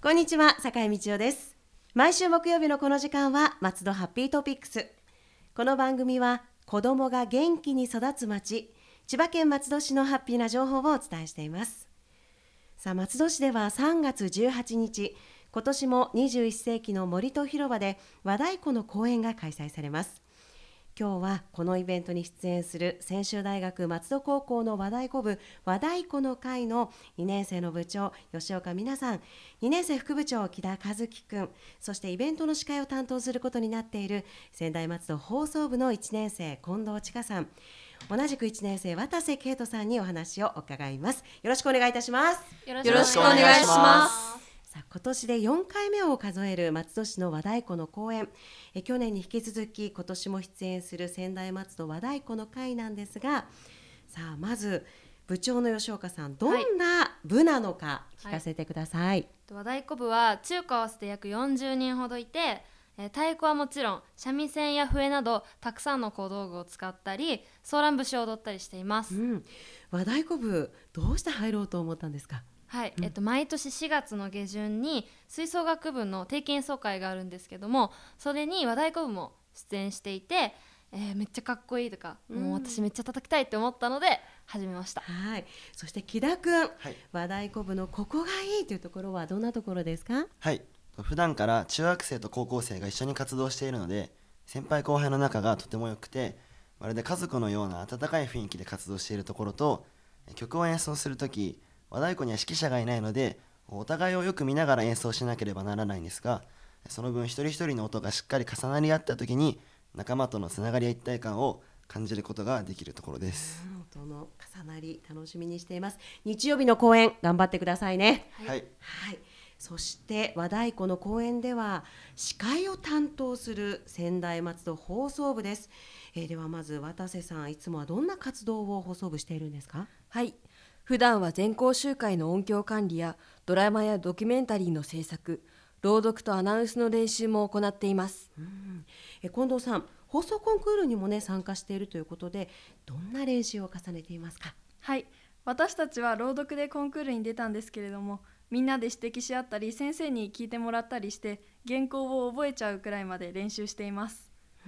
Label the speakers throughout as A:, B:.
A: こんにちは、坂井道夫です。毎週木曜日のこの時間は松戸ハッピートピックス。この番組は子どもが元気に育つ町、千葉県松戸市のハッピーな情報をお伝えしています。さあ、松戸市では3月18日、今年も21世紀の森と広場で和太鼓の公演が開催されます。今日はこのイベントに出演する専修大学松戸高校の和太鼓部和太鼓の会の2年生の部長吉岡美奈さん、2年生副部長木田和樹くん、そしてイベントの司会を担当することになっている仙台松戸放送部の1年生近藤千佳さん、同じく1年生渡瀬圭人さんにお話を伺います。よろしくお願いいたします。
B: よろしくお願いします。
A: 今年で4回目を数える松戸市の和太鼓の公演、去年に引き続き今年も出演する仙台松戸和太鼓の会なんですが、さあまず部長の吉岡さん、どんな部なのか聞かせてください。
B: 和太鼓部は中高合わせて約40人ほどいて、太鼓はもちろん三味線や笛などたくさんの小道具を使ったりソーラン節を踊ったりしています。
A: 和太鼓部どうして入ろうと思ったんですか？
B: はい、毎年4月の下旬に吹奏楽部の定期演奏会があるんですけども、それに和太鼓部も出演していて、めっちゃかっこいいとか、もう私めっちゃ叩きたいって思ったので始めました。
A: はい、そして木田くん、和太鼓部のここがいいというところはどんなところですか？
C: はい、普段から中学生と高校生が一緒に活動しているので、先輩後輩の仲がとても良くて、まるで家族のような温かい雰囲気で活動しているところと、曲を演奏するとき和太鼓には指揮者がいないのでお互いをよく見ながら演奏しなければならないんですが、その分一人一人の音がしっかり重なり合ったときに仲間とのつながりや一体感を感じることができるところです。
A: 音の重なり楽しみにしています。日曜日の公演頑張ってくださいね。
C: はい、
A: そして和太鼓の公演では司会を担当する仙台松戸放送部です。ではまず渡瀬さん、いつもはどんな活動を放送部しているんですか？
D: はい、普段は全校集会の音響管理やドラマやドキュメンタリーの制作、朗読とアナウンスの練習も行っています。
A: 近藤さん、放送コンクールにも参加しているということで、どんな練習を重ねていますか？
E: はい、私たちは朗読でコンクールに出たんですけれども、みんなで指摘し合ったり先生に聞いてもらったりして原稿を覚えちゃうくらいまで練習しています。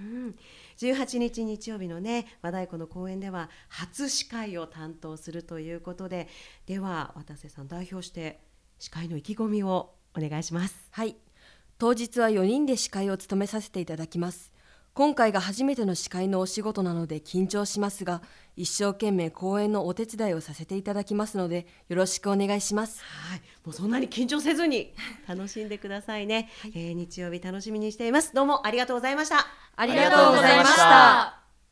A: 18日日曜日の和太鼓の公演では初司会を担当するということで、では渡瀬さん、代表して司会の意気込みをお願いします。
D: はい、当日は4人で司会を務めさせていただきます。今回が初めての司会のお仕事なので緊張しますが、一生懸命講演のお手伝いをさせていただきますのでよろしくお願いします。
A: はい、もうそんなに緊張せずに楽しんでくださいね。日曜日楽しみにしています。どうもありがとうございました。
D: ありがとうございました。